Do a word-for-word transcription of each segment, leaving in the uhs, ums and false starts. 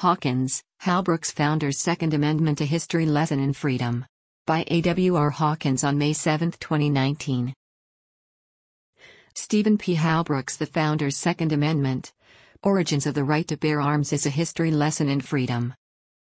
Hawkins, Hal Brooks Founders' Second Amendment: A History Lesson in Freedom. By A W R Hawkins on May seventh, twenty nineteen. Stephen P. Hal Brooks, The Founders' Second Amendment. Origins of the Right to Bear Arms is a History Lesson in Freedom.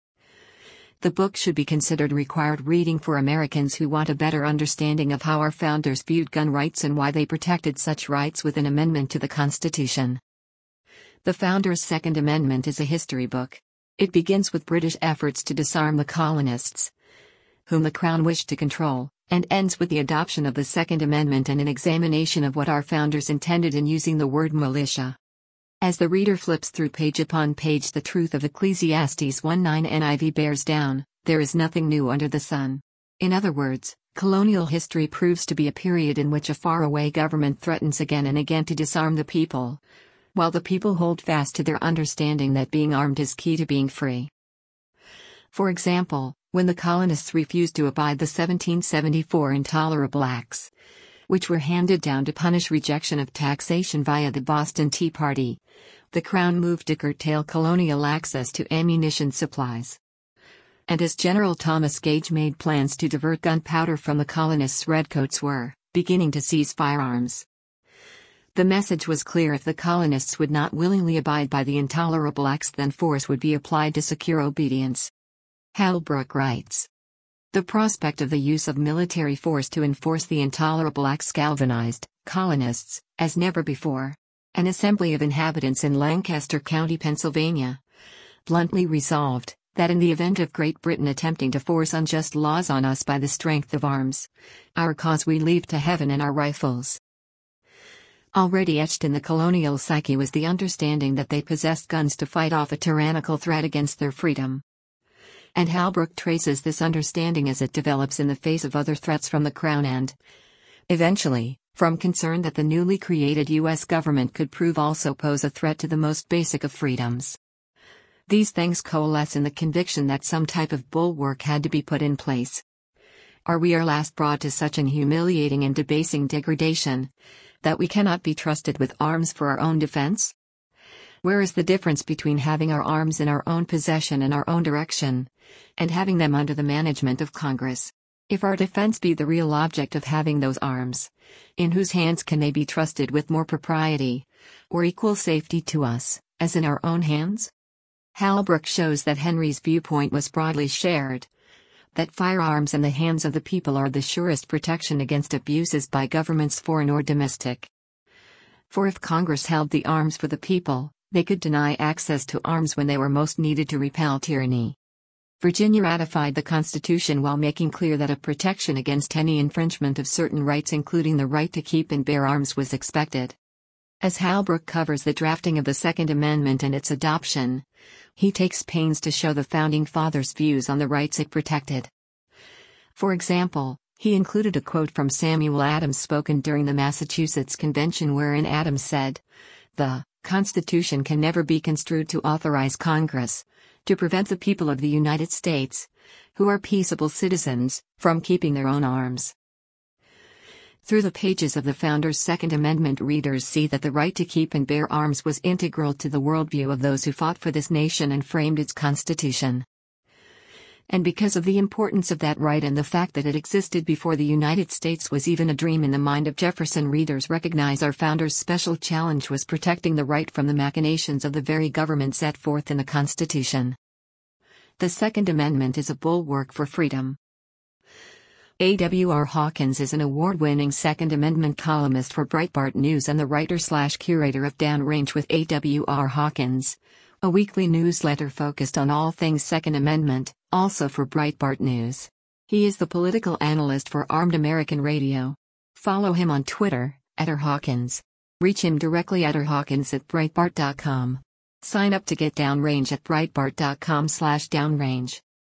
The book should be considered required reading for Americans who want a better understanding of how our founders viewed gun rights and why they protected such rights with an amendment to the Constitution. The Founders' Second Amendment is a history book. It begins with British efforts to disarm the colonists, whom the Crown wished to control, and ends with the adoption of the Second Amendment and an examination of what our founders intended in using the word militia. As the reader flips through page upon page, the truth of Ecclesiastes one nine N I V bears down: there is nothing new under the sun. In other words, colonial history proves to be a period in which a faraway government threatens again and again to disarm the people, while the people hold fast to their understanding that being armed is key to being free. For example, when the colonists refused to abide the seventeen seventy-four Intolerable Acts, which were handed down to punish rejection of taxation via the Boston Tea Party, the Crown moved to curtail colonial access to ammunition supplies. And as General Thomas Gage made plans to divert gunpowder from the colonists, redcoats were beginning to seize firearms. The message was clear: if the colonists would not willingly abide by the Intolerable Acts, then force would be applied to secure obedience. Hal Brooks writes, "The prospect of the use of military force to enforce the Intolerable Acts galvanized colonists, as never before. An assembly of inhabitants in Lancaster County, Pennsylvania, bluntly resolved that in the event of Great Britain attempting to force unjust laws on us by the strength of arms, our cause we leave to heaven and our rifles." Already etched in the colonial psyche was the understanding that they possessed guns to fight off a tyrannical threat against their freedom. And Hal Brooks traces this understanding as it develops in the face of other threats from the Crown and, eventually, from concern that the newly created U S government could prove also pose a threat to the most basic of freedoms. These things coalesce in the conviction that some type of bulwark had to be put in place. Are we at last brought to such an humiliating and debasing degradation that we cannot be trusted with arms for our own defense? Where is the difference between having our arms in our own possession and our own direction, and having them under the management of Congress? If our defense be the real object of having those arms, in whose hands can they be trusted with more propriety, or equal safety to us, as in our own hands? Hal Brooks shows that Henry's viewpoint was broadly shared, that firearms in the hands of the people are the surest protection against abuses by governments foreign or domestic. For if Congress held the arms for the people, they could deny access to arms when they were most needed to repel tyranny. Virginia ratified the Constitution while making clear that a protection against any infringement of certain rights, including the right to keep and bear arms, was expected. As Hal Brooks covers the drafting of the Second Amendment and its adoption, he takes pains to show the Founding Fathers' views on the rights it protected. For example, he included a quote from Samuel Adams spoken during the Massachusetts Convention, wherein Adams said, "The Constitution can never be construed to authorize Congress to prevent the people of the United States, who are peaceable citizens, from keeping their own arms." Through the pages of the Founders' Second Amendment, readers see that the right to keep and bear arms was integral to the worldview of those who fought for this nation and framed its Constitution. And because of the importance of that right and the fact that it existed before the United States was even a dream in the mind of Jefferson, readers recognize our founders' special challenge was protecting the right from the machinations of the very government set forth in the Constitution. The Second Amendment is a bulwark for freedom. A W R Hawkins is an award-winning Second Amendment columnist for Breitbart News and the writer-slash-curator of Downrange with A W R Hawkins, a weekly newsletter focused on all things Second Amendment, also for Breitbart News. He is the political analyst for Armed American Radio. Follow him on Twitter, at R Hawkins. Reach him directly at r hawkins at breitbart dot com. Sign up to get Downrange at breitbart dot com slash downrange.